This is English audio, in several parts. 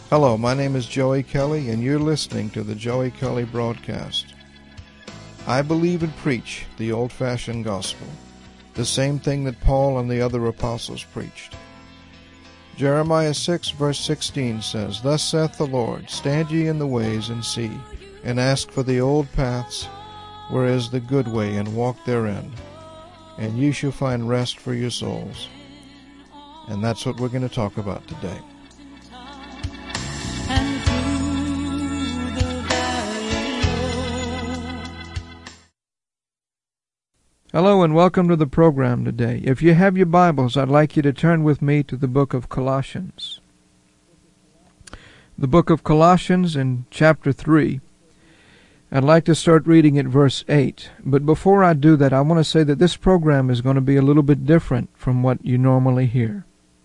Hello, my name is Joey Kelly, and you're listening to the Joey Kelly Broadcast. I believe and preach the old-fashioned gospel, the same thing that Paul and the other apostles preached. Jeremiah 6, verse 16 says, "Thus saith the Lord, stand ye in the ways and see, and ask for the old paths, where is the good way, and walk therein, and ye shall find rest for your souls." And that's what we're going to talk about today. Hello and welcome to the program today. If you have your Bibles, I'd like you to turn with me to the book of Colossians. The book of Colossians in chapter 3. I'd like to start reading at verse 8. But before I do that, I want to say that this program is going to be a little bit different from what you normally hear.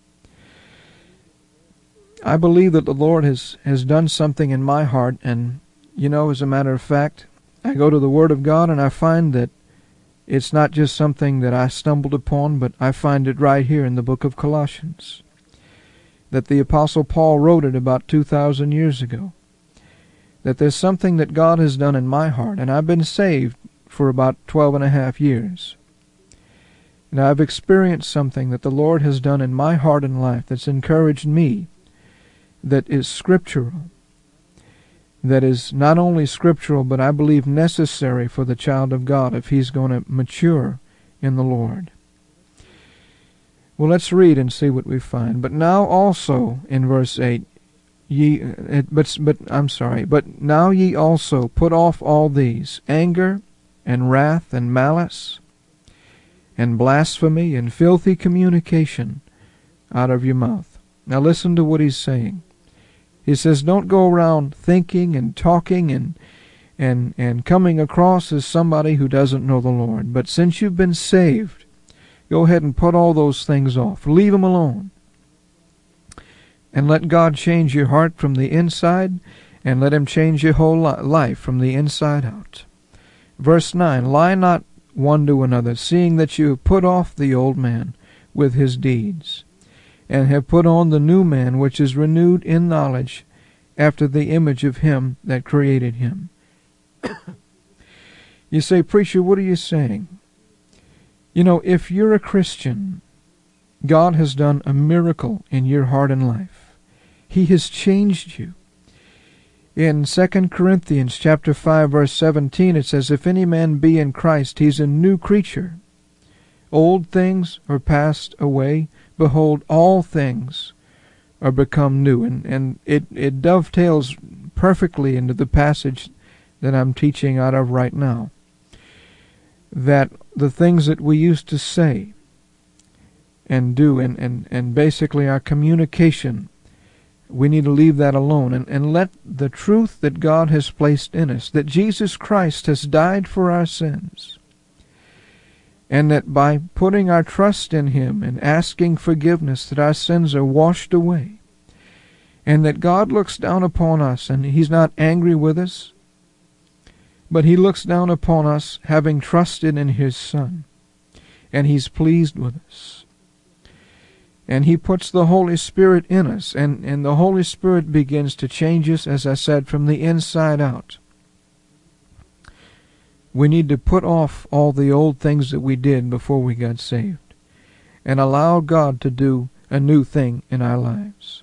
I believe that the Lord has done something in my heart, and as a matter of fact, I go to the Word of God and I find that it's not just something that I stumbled upon, but I find it right here in the book of Colossians, that the Apostle Paul wrote it about 2,000 years ago, that there's something that God has done in my heart, and I've been saved for about 12 and a half years. And I've experienced something that the Lord has done in my heart and life that's encouraged me, that is scriptural, that is not only scriptural, but I believe necessary for the child of God if he's going to mature in the Lord. Well, let's read and see what we find. But now also, in verse 8, but now ye also put off all these, anger, and wrath, and malice, and blasphemy, and filthy communication out of your mouth. Now listen to what he's saying. He says, don't go around thinking and talking and coming across as somebody who doesn't know the Lord. But since you've been saved, go ahead and put all those things off. Leave them alone. And let God change your heart from the inside, and let Him change your whole life from the inside out. Verse 9, lie not one to another, seeing that you have put off the old man with his deeds, and have put on the new man, which is renewed in knowledge after the image of Him that created him. You say, preacher, what are you saying? If you're a Christian, God has done a miracle in your heart and life. He has changed you. In 2 Corinthians chapter 5, verse 17, it says, if any man be in Christ, he's a new creature. Old things are passed away. Behold, all things are become new. And it dovetails perfectly into the passage that I'm teaching out of right now. That the things that we used to say and do, and basically our communication, we need to leave that alone and let the truth that God has placed in us, that Jesus Christ has died for our sins, and that by putting our trust in Him and asking forgiveness, that our sins are washed away, and that God looks down upon us, and He's not angry with us, but He looks down upon us having trusted in His Son, and He's pleased with us. And He puts the Holy Spirit in us, and the Holy Spirit begins to change us, as I said, from the inside out. We need to put off all the old things that we did before we got saved and allow God to do a new thing in our lives.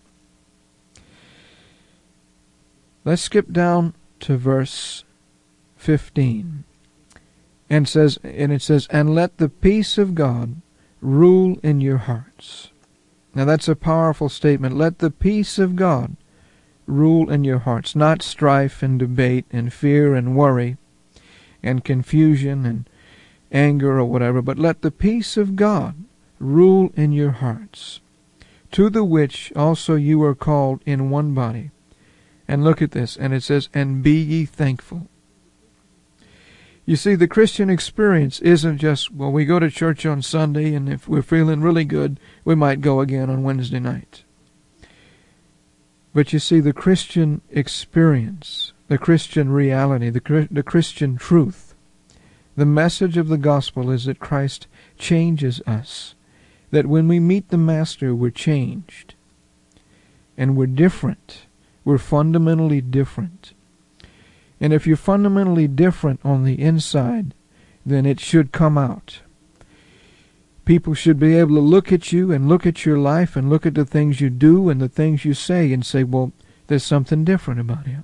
Let's skip down to verse 15. And it says, and let the peace of God rule in your hearts. Now that's a powerful statement. Let the peace of God rule in your hearts, not strife and debate and fear and worry and confusion and anger or whatever, but let the peace of God rule in your hearts, to the which also you are called in one body. And look at this, and it says, and be ye thankful. You see, the Christian experience isn't just, well, we go to church on Sunday, and if we're feeling really good, we might go again on Wednesday night. But you see, the Christian experience, the Christian reality, the Christian truth, the message of the gospel is that Christ changes us. That when we meet the Master, we're changed. And we're different. We're fundamentally different. And if you're fundamentally different on the inside, then it should come out. People should be able to look at you and look at your life and look at the things you do and the things you say and say, well, there's something different about him.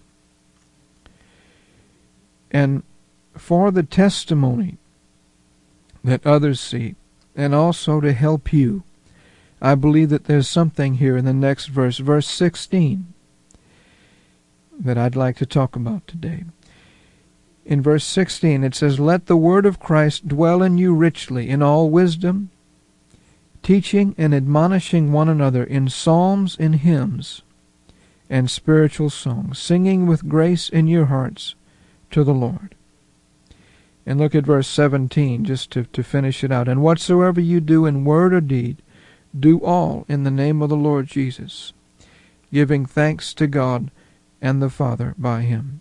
And for the testimony that others see, and also to help you, I believe that there's something here in the next verse, verse 16, that I'd like to talk about today. In verse 16 it says, "Let the word of Christ dwell in you richly in all wisdom, teaching and admonishing one another in psalms and hymns and spiritual songs, singing with grace in your hearts to the Lord." And look at verse 17, just to finish it out. "And whatsoever you do in word or deed, do all in the name of the Lord Jesus, giving thanks to God and the Father by him."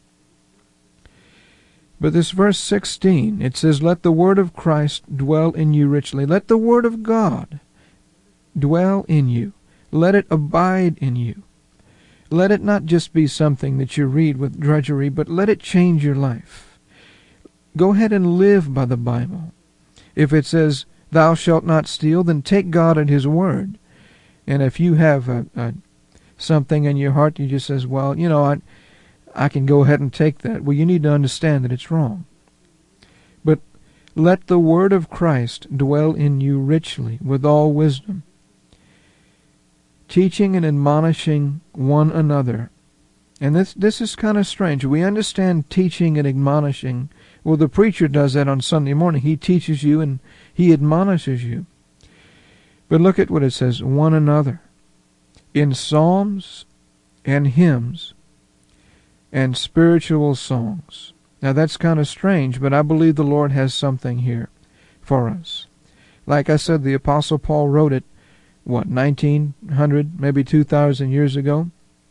But this verse 16, it says, "Let the word of Christ dwell in you richly." Let the word of God dwell in you. Let it abide in you. Let it not just be something that you read with drudgery, but let it change your life. Go ahead and live by the Bible. If it says, "Thou shalt not steal," then take God at his word. And if you have something in your heart, you just says, well, I can go ahead and take that. Well, you need to understand that it's wrong. But let the word of Christ dwell in you richly with all wisdom, teaching and admonishing one another. And this is kind of strange. We understand teaching and admonishing. Well, the preacher does that on Sunday morning. He teaches you and he admonishes you. But look at what it says, one another, in psalms and hymns and spiritual songs. Now that's kind of strange, but I believe the Lord has something here for us. Like I said, the Apostle Paul wrote it, 1900, maybe 2,000 years ago?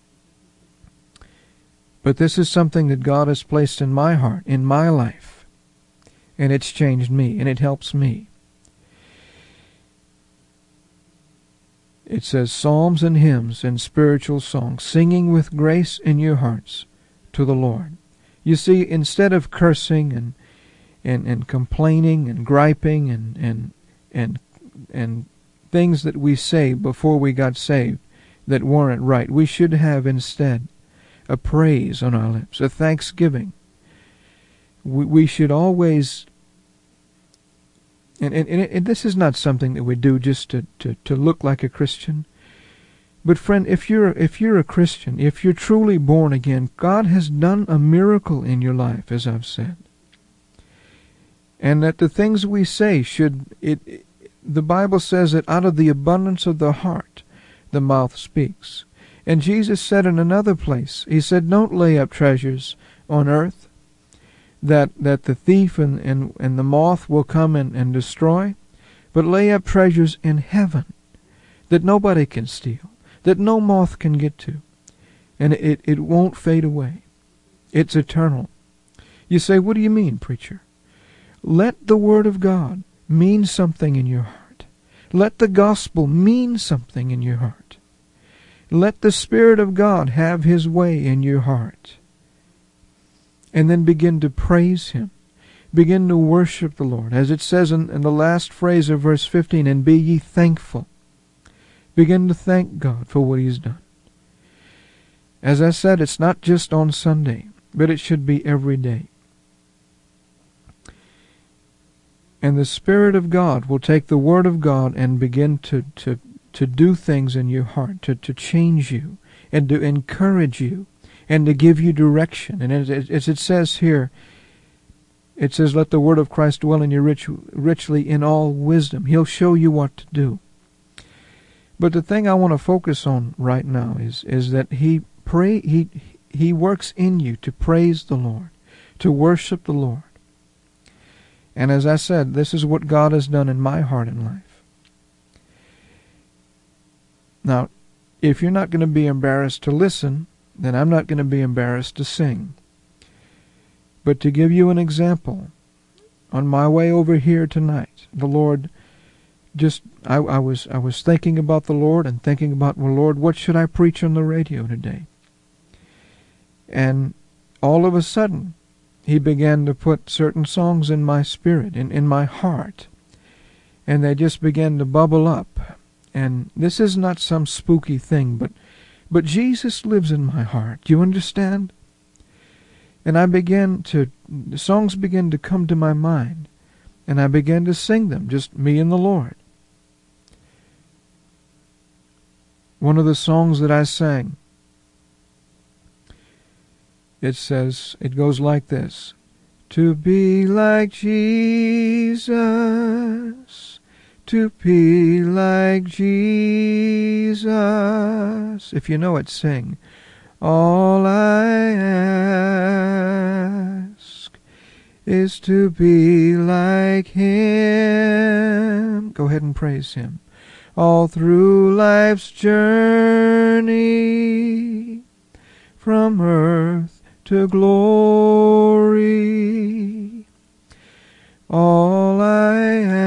But this is something that God has placed in my heart, in my life, and it's changed me, and it helps me. It says, psalms and hymns and spiritual songs, singing with grace in your hearts to the Lord. You see, instead of cursing and complaining and griping and things that we say before we got saved that weren't right, we should have instead a praise on our lips, a thanksgiving. We should always, and this is not something that we do just to look like a Christian. But friend, if you're a Christian, if you're truly born again, God has done a miracle in your life, as I've said. And that the things we say the Bible says that out of the abundance of the heart, the mouth speaks. And Jesus said in another place, he said, don't lay up treasures on earth that the thief and the moth will come and destroy, but lay up treasures in heaven that nobody can steal, that no moth can get to, and it won't fade away. It's eternal. You say, what do you mean, preacher? Let the Word of God mean something in your heart. Let the gospel mean something in your heart. Let the Spirit of God have His way in your heart. And then begin to praise Him. Begin to worship the Lord. As it says in the last phrase of verse 15, and be ye thankful. Begin to thank God for what He's done. As I said, it's not just on Sunday, but it should be every day. And the Spirit of God will take the Word of God and begin to do things in your heart, to change you, and to encourage you, and to give you direction. And as it says here, it says, let the Word of Christ dwell in you richly in all wisdom. He'll show you what to do. But the thing I want to focus on right now is that He works in you to praise the Lord, to worship the Lord. And as I said, this is what God has done in my heart and life. Now, if you're not going to be embarrassed to listen, then I'm not going to be embarrassed to sing. But to give you an example, on my way over here tonight, the Lord I was thinking about the Lord and thinking about, well, Lord, what should I preach on the radio today? And all of a sudden, he began to put certain songs in my spirit, in my heart. And they just began to bubble up. And this is not some spooky thing, but Jesus lives in my heart. Do you understand? And the songs began to come to my mind. And I began to sing them, just me and the Lord. One of the songs that I sang, it goes like this. To be like Jesus, to be like Jesus. If you know it, sing. All I ask is to be like Him. Go ahead and praise Him. All through life's journey, from earth to glory, all I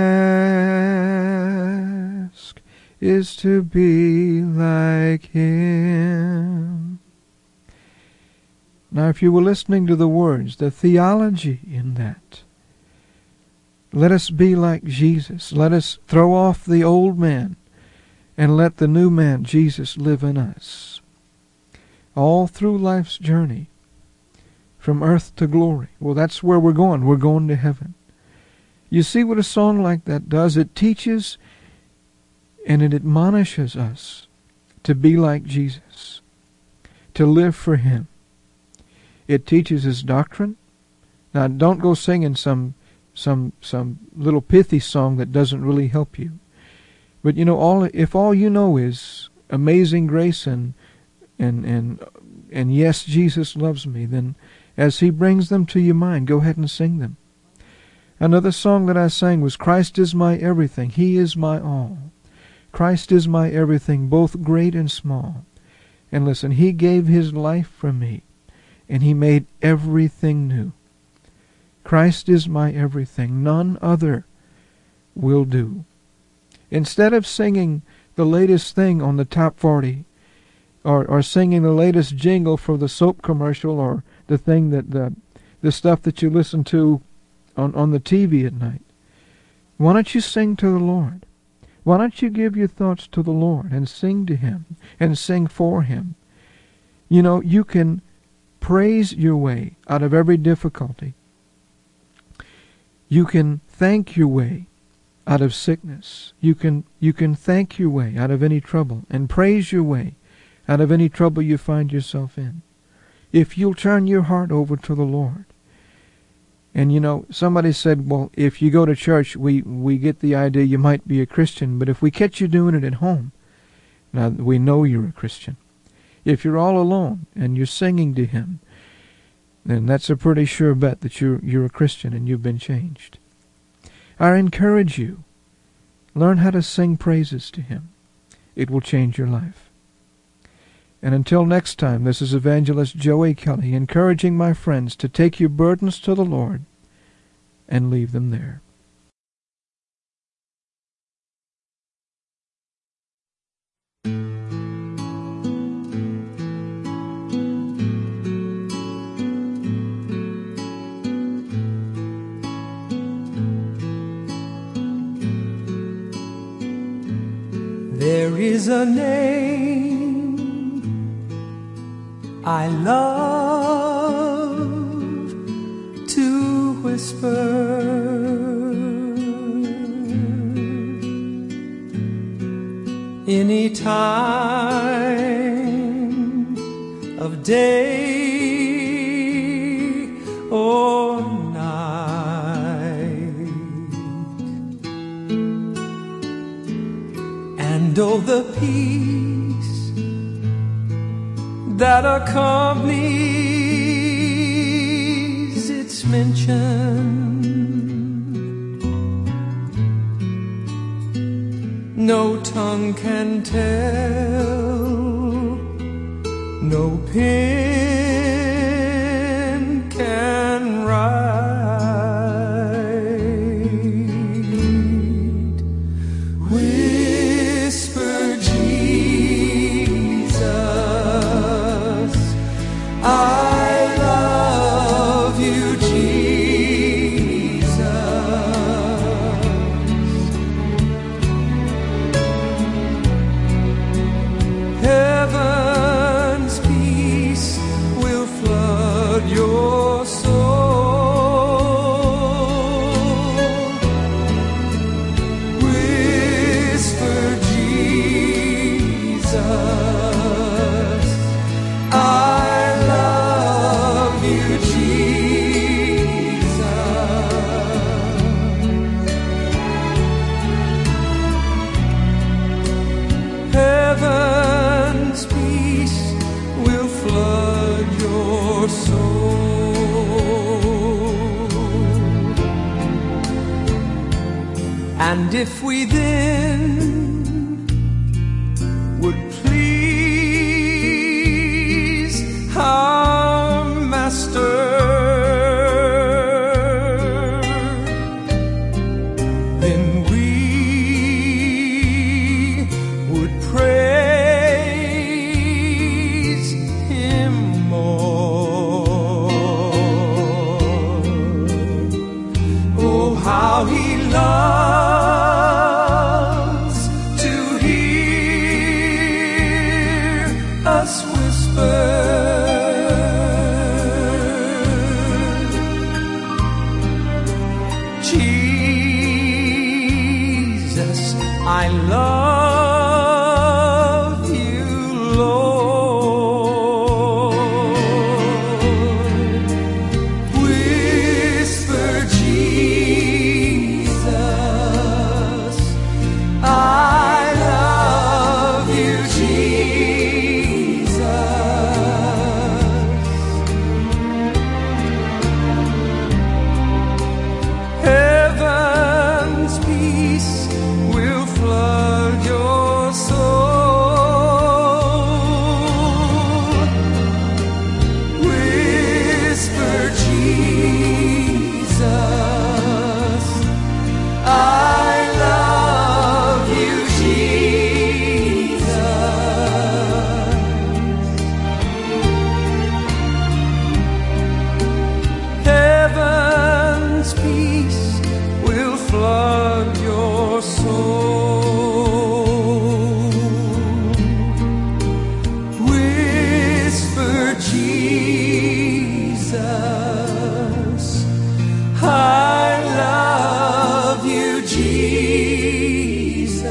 ask is to be like Him. Now, if you were listening to the words, the theology in that, let us be like Jesus. Let us throw off the old man and let the new man, Jesus, live in us. All through life's journey, from earth to glory. Well, that's where we're going. We're going to heaven. You see what a song like that does? It teaches and it admonishes us to be like Jesus, to live for Him. It teaches His doctrine. Now, don't go singing some little pithy song that doesn't really help you. But you know, if all you know is Amazing Grace and yes, Jesus loves me, then as He brings them to your mind, go ahead and sing them. Another song that I sang was Christ is my everything, He is my all. Christ is my everything, both great and small. And listen, He gave His life for me, and He made everything new. Christ is my everything, none other will do. Instead of singing the latest thing on the top 40, or singing the latest jingle for the soap commercial, or the thing that the stuff that you listen to on the TV at night, why don't you sing to the Lord? Why don't you give your thoughts to the Lord and sing to Him and sing for Him? You know, you can praise your way out of every difficulty. You can thank your way out of sickness. You can thank your way out of any trouble and praise your way out of any trouble you find yourself in. If you'll turn your heart over to the Lord. And you know, somebody said, well, if you go to church, we get the idea you might be a Christian, but if we catch you doing it at home, now we know you're a Christian. If you're all alone and you're singing to Him, then that's a pretty sure bet that you're a Christian and you've been changed. I encourage you, learn how to sing praises to Him. It will change your life. And until next time, this is Evangelist Joey Kelly encouraging my friends to take your burdens to the Lord and leave them there. There is a name I love to whisper, any time of day or night. And oh, the peace that accompanies its mention, no tongue can tell, no pen can write. Whisper Jesus, I And if we then would please our Master, then we would praise Him more. Oh, how He loves to hear us whisper, Jesus, I love you, Lord. Whisper, Jesus, I love you, Jesus. Heaven's peace will flood your soul. Whisper, Jesus, I love you, Jesus. Heaven's peace will flood your soul. Whisper, Jesus, I love you, Jesus.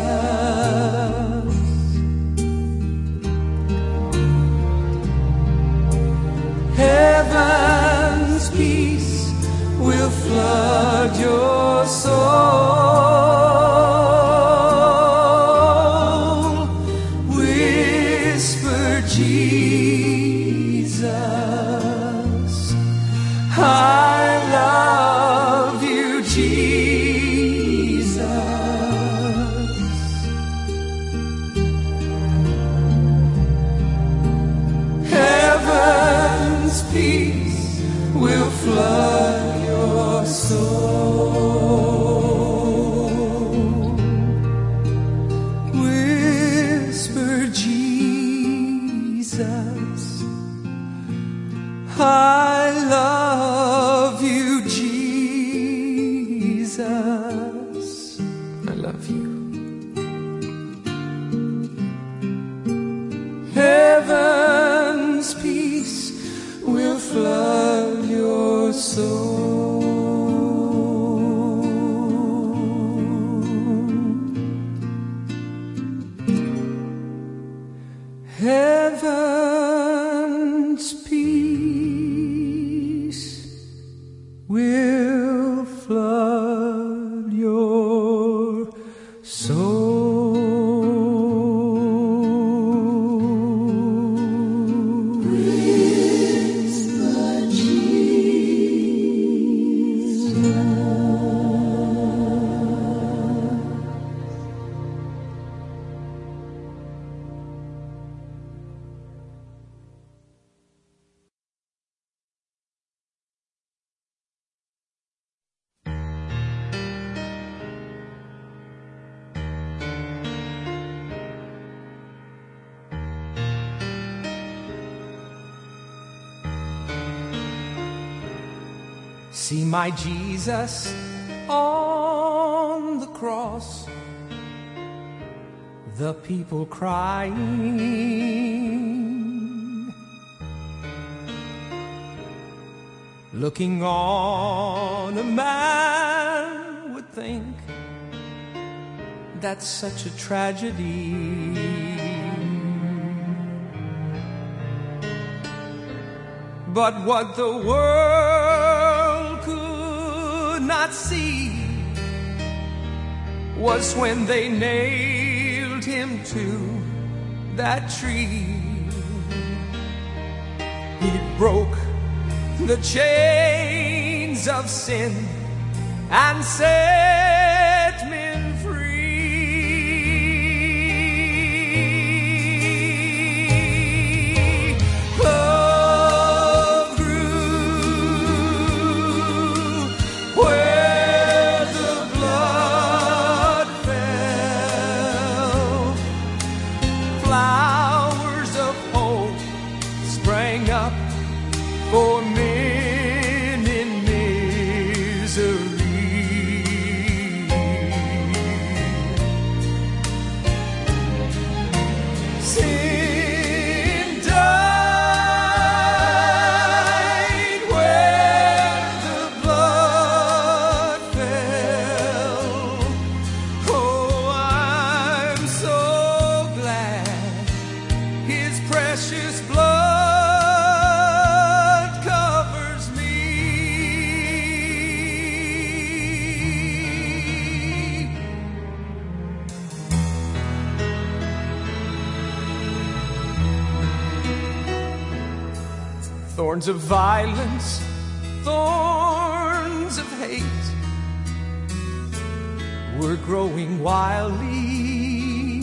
Heaven's peace will flood your soul. Whisper, Jesus, I love you, Jesus. Heaven's peace will flood your soul. Whisper, Jesus, I love you, Jesus. I love you. Heaven's peace will flood your soul. Heaven's peace will flood your soul. See my Jesus on the cross, the people crying, looking on, a man would think that's such a tragedy. But what the world could not see was when they nailed him to that tree. He broke the chains of sin and set men Thorns of violence, thorns of hate were growing wildly.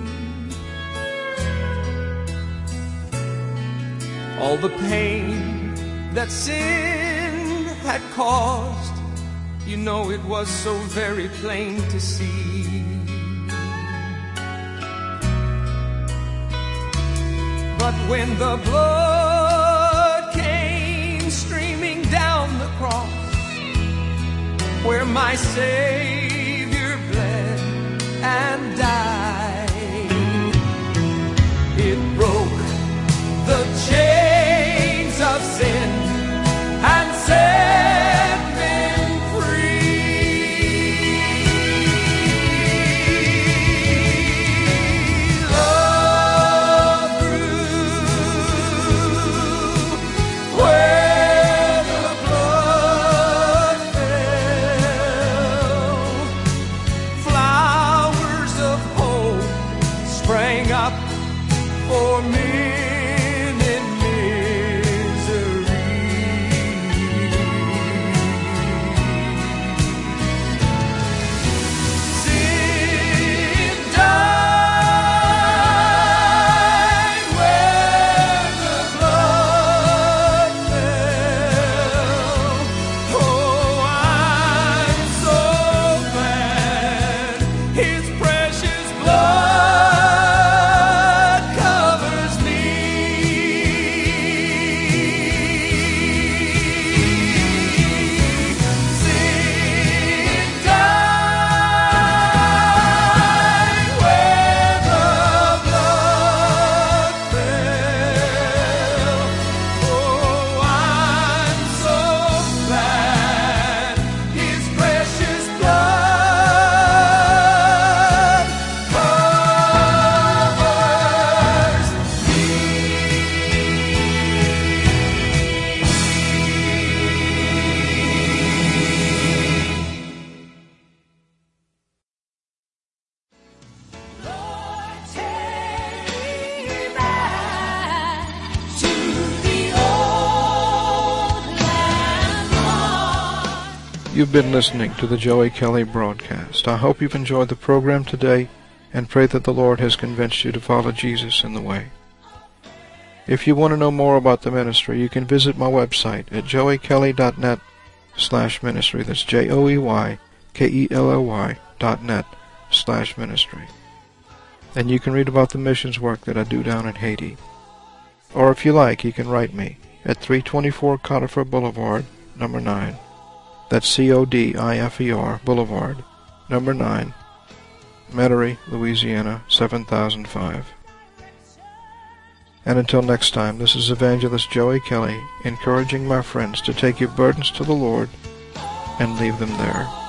All the pain that sin had caused, you know it was so very plain to see. But when the blood came streaming down the cross, where my Savior bled and died, it broke the chains of sin and set men free. Love grew where the blood fell. Flowers of hope sprang up for me. You've been listening to the Joey Kelly broadcast. I hope you've enjoyed the program today and pray that the Lord has convinced you to follow Jesus in the way. If you want to know more about the ministry, you can visit my website at joeykelly.net/ministry. That's JOEYKELLY.net/ministry. And you can read about the missions work that I do down in Haiti. Or if you like, you can write me at 324 Conifer Boulevard, number 9. That's CODIFER Boulevard, number 9, Metairie, Louisiana, 7005. And until next time, this is Evangelist Joey Kelly, encouraging my friends to take your burdens to the Lord and leave them there.